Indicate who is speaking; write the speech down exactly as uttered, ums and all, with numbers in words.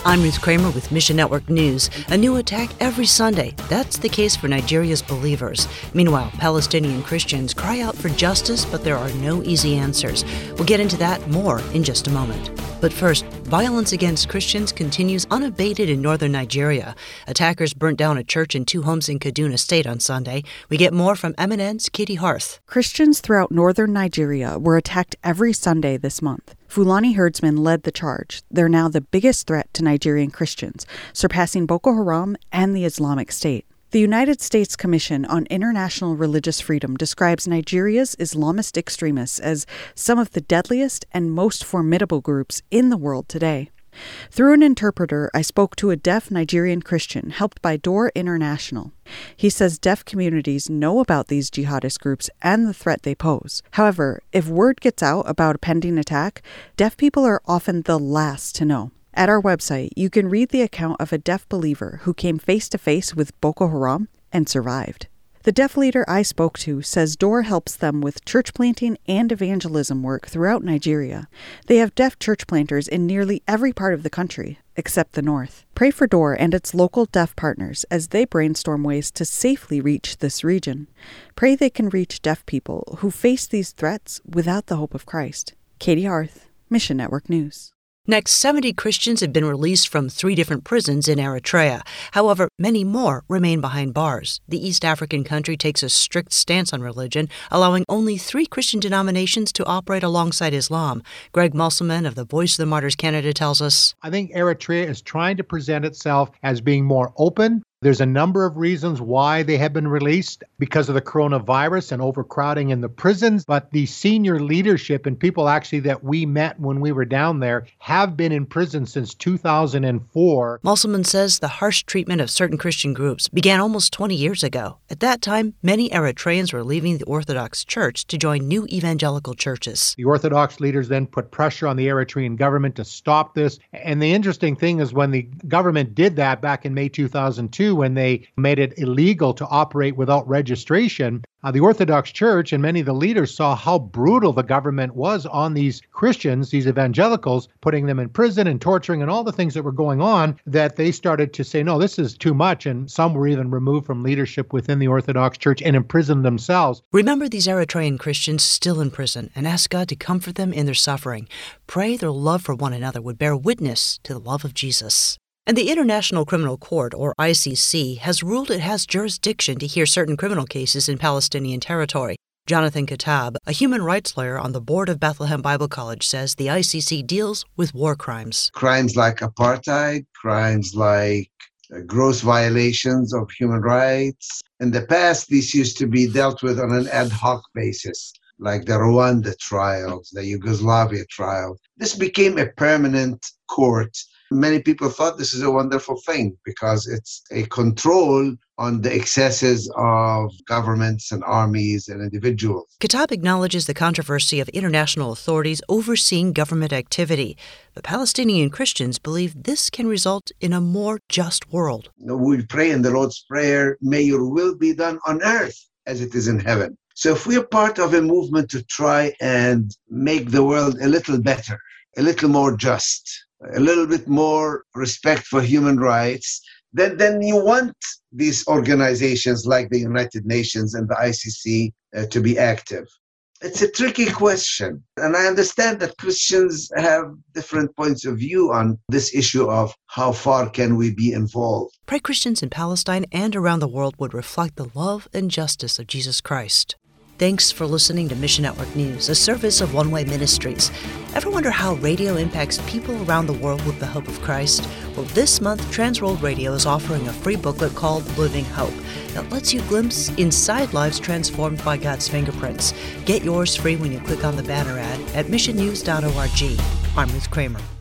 Speaker 1: I'm Ruth Kramer with Mission Network News. A new attack every Sunday. That's the case for Nigeria's believers. Meanwhile, Palestinian Christians cry out for justice, but there are no easy answers. We'll get into that more in just a moment. But first, violence against Christians continues unabated in northern Nigeria. Attackers burnt down a church and two homes in Kaduna State on Sunday. We get more from M N N's Katie Harth.
Speaker 2: Christians throughout northern Nigeria were attacked every Sunday this month. Fulani herdsmen led the charge. They're now the biggest threat to Nigerian Christians, surpassing Boko Haram and the Islamic State. The United States Commission on International Religious Freedom describes Nigeria's Islamist extremists as some of the deadliest and most formidable groups in the world today. Through an interpreter, I spoke to a deaf Nigerian Christian helped by Door International. He says deaf communities know about these jihadist groups and the threat they pose. However, if word gets out about a pending attack, deaf people are often the last to know. At our website, you can read the account of a deaf believer who came face-to-face with Boko Haram and survived. The deaf leader I spoke to says Door helps them with church planting and evangelism work throughout Nigeria. They have deaf church planters in nearly every part of the country, except the north. Pray for Door and its local deaf partners as they brainstorm ways to safely reach this region. Pray they can reach deaf people who face these threats without the hope of Christ. Katie Harth, Mission Network News.
Speaker 1: Next, seventy Christians have been released from three different prisons in Eritrea. However, many more remain behind bars. The East African country takes a strict stance on religion, allowing only three Christian denominations to operate alongside Islam. Greg Musselman of the Voice of the Martyrs Canada tells us,
Speaker 3: I think Eritrea is trying to present itself as being more open. There's a number of reasons why they have been released because of the coronavirus and overcrowding in the prisons. But the senior leadership and people actually that we met when we were down there have been in prison since two thousand four.
Speaker 1: Musselman says the harsh treatment of certain Christian groups began almost twenty years ago. At that time, many Eritreans were leaving the Orthodox Church to join new evangelical churches.
Speaker 3: The Orthodox leaders then put pressure on the Eritrean government to stop this. And the interesting thing is when the government did that back in May two thousand two, when they made it illegal to operate without registration, uh, the Orthodox Church and many of the leaders saw how brutal the government was on these Christians, these evangelicals, putting them in prison and torturing and all the things that were going on, that they started to say, no, this is too much. And some were even removed from leadership within the Orthodox Church and imprisoned themselves.
Speaker 1: Remember these Eritrean Christians still in prison and ask God to comfort them in their suffering. Pray their love for one another would bear witness to the love of Jesus. And the International Criminal Court, or I C C, has ruled it has jurisdiction to hear certain criminal cases in Palestinian territory. Jonathan Katab, a human rights lawyer on the board of Bethlehem Bible College, says the I C C deals with war crimes.
Speaker 4: Crimes like apartheid, crimes like uh, gross violations of human rights. In the past, these used to be dealt with on an ad hoc basis, like the Rwanda trials, the Yugoslavia trial. This became a permanent court. Many people thought this is a wonderful thing because it's a control on the excesses of governments and armies and individuals.
Speaker 1: Katab acknowledges the controversy of international authorities overseeing government activity, but Palestinian Christians believe this can result in a more just world.
Speaker 4: We pray in the Lord's Prayer, may your will be done on earth as it is in heaven. So if we're part of a movement to try and make the world a little better, a little more just, a little bit more respect for human rights, then, then you want these organizations like the United Nations and the I C C uh, to be active. It's a tricky question. And I understand that Christians have different points of view on this issue of how far can we be involved.
Speaker 1: Pray Christians in Palestine and around the world would reflect the love and justice of Jesus Christ. Thanks for listening to Mission Network News, a service of One Way Ministries. Ever wonder how radio impacts people around the world with the hope of Christ? Well, this month, Transworld Radio is offering a free booklet called Living Hope that lets you glimpse inside lives transformed by God's fingerprints. Get yours free when you click on the banner ad at mission news dot org. I'm Ruth Kramer.